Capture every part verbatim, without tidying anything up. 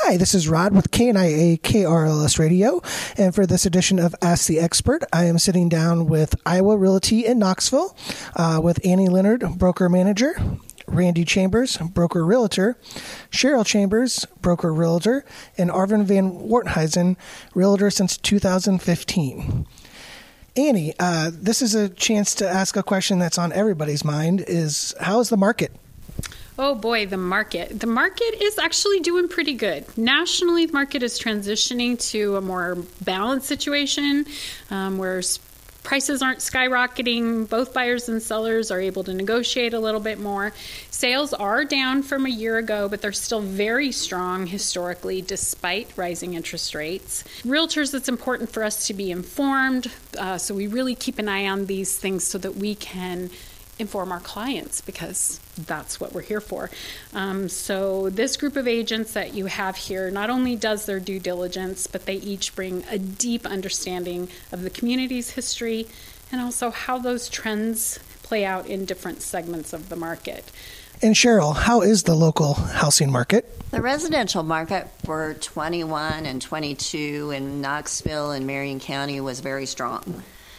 Hi, this is Rod with K N I A K R L S Radio, and for this edition of Ask the Expert, I am sitting down with Iowa Realty in Knoxville uh, with Annie Leonard, broker manager, Randy Chambers, broker realtor, Cheryl Chambers, broker realtor, and Arvin Van Worthuizen, realtor since two thousand fifteen. Annie, uh, this is a chance to ask a question that's on everybody's mind: is how is the market? Oh boy, the market. The market is actually doing pretty good. Nationally, the market is transitioning to a more balanced situation um, where prices aren't skyrocketing. Both buyers and sellers are able to negotiate a little bit more. Sales are down from a year ago, but they're still very strong historically despite rising interest rates. Realtors, it's important for us to be informed, uh, so we really keep an eye on these things so that we can inform our clients, because that's what we're here for. Um, so this group of agents that you have here not only does their due diligence, but they each bring a deep understanding of the community's history and also how those trends play out in different segments of the market. And Cheryl, how is the local housing market? The residential market for twenty-one and twenty-two in Knoxville and Marion County was very strong.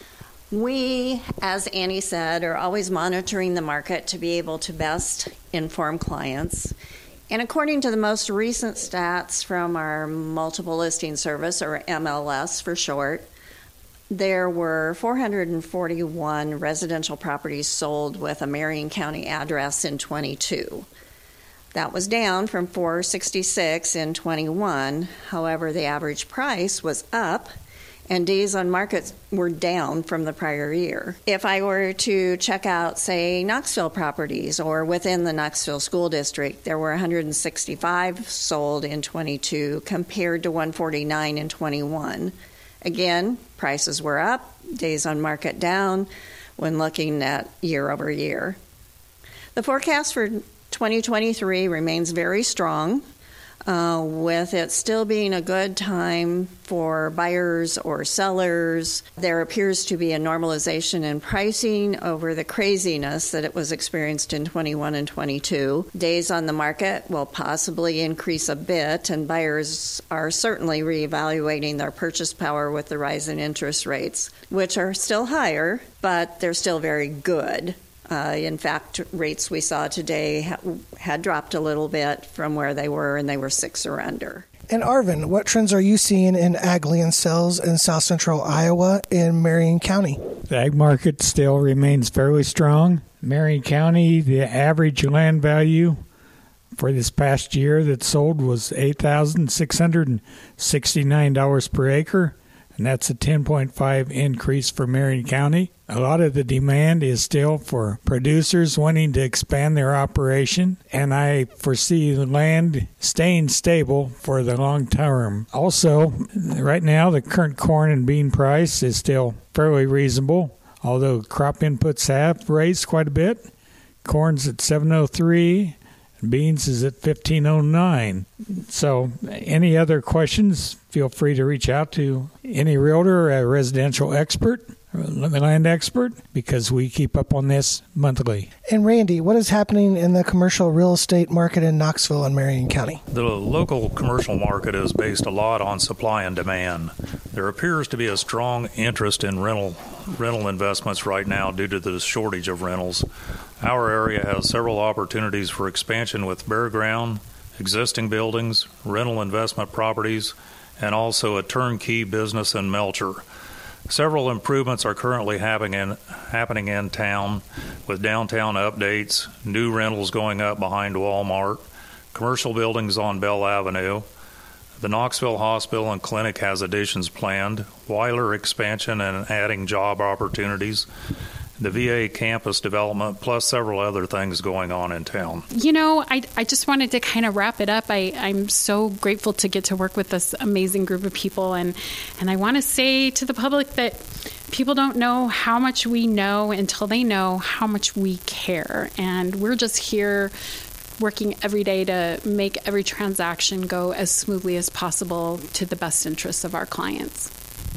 We, as Annie said, are always monitoring the market to be able to best inform clients. And according to the most recent stats from our Multiple Listing Service, or M L S for short, there were four hundred forty-one residential properties sold with a Marion County address in twenty-two. That was down from four hundred sixty-six in twenty-one. However, the average price was up, and days on market were down from the prior year. If I were to check out, say, Knoxville properties or within the Knoxville School District, there were one hundred sixty-five sold in twenty-two compared to one hundred forty-nine in twenty-one. Again, prices were up, days on market down when looking at year over year. The forecast for twenty twenty-three remains very strong. Uh, with it still being a good time for buyers or sellers. There appears to be a normalization in pricing over the craziness that it was experienced in twenty-one and twenty-two. Days on the market will possibly increase a bit, and buyers are certainly reevaluating their purchase power with the rise in interest rates, which are still higher, but they're still very good. Uh, in fact, rates we saw today ha- had dropped a little bit from where they were, and they were six or under. And Arvin, what trends are you seeing in ag land sales in south central Iowa and Marion County? The ag market still remains fairly strong. Marion County, the average land value for this past year that sold was eight thousand six hundred sixty-nine dollars per acre, and that's a ten point five increase for Marion County. A lot of the demand is still for producers wanting to expand their operation, and I foresee the land staying stable for the long term. Also, right now, the current corn and bean price is still fairly reasonable, although crop inputs have raised quite a bit. Corn's at seven oh three, and beans is at fifteen oh nine. So, any other questions, feel free to reach out to any realtor or a residential expert, land expert, because we keep up on this monthly. And Randy, what is happening in the commercial real estate market in Knoxville and Marion County? The local commercial market is based a lot on supply and demand. There appears to be a strong interest in rental rental investments right now due to the shortage of rentals. Our area has several opportunities for expansion with bare ground, existing buildings, rental investment properties, and also a turnkey business in Melcher. Several improvements are currently happening in, happening in town, with downtown updates, new rentals going up behind Walmart, commercial buildings on Bell Avenue. The Knoxville Hospital and Clinic has additions planned, Weiler expansion and adding job opportunities, the V A campus development, plus several other things going on in town. You know, I, I just wanted to kind of wrap it up. I, I'm so grateful to get to work with this amazing group of people. And, and I want to say to the public that people don't know how much we know until they know how much we care. And we're just here working every day to make every transaction go as smoothly as possible to the best interests of our clients.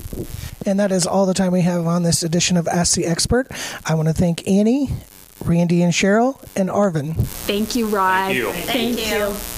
And that is all the time we have on this edition of Ask the Expert. I want to thank Annie, Randy and Cheryl, and Arvin. Thank you, Rod. Thank you. Thank, Thank you. you.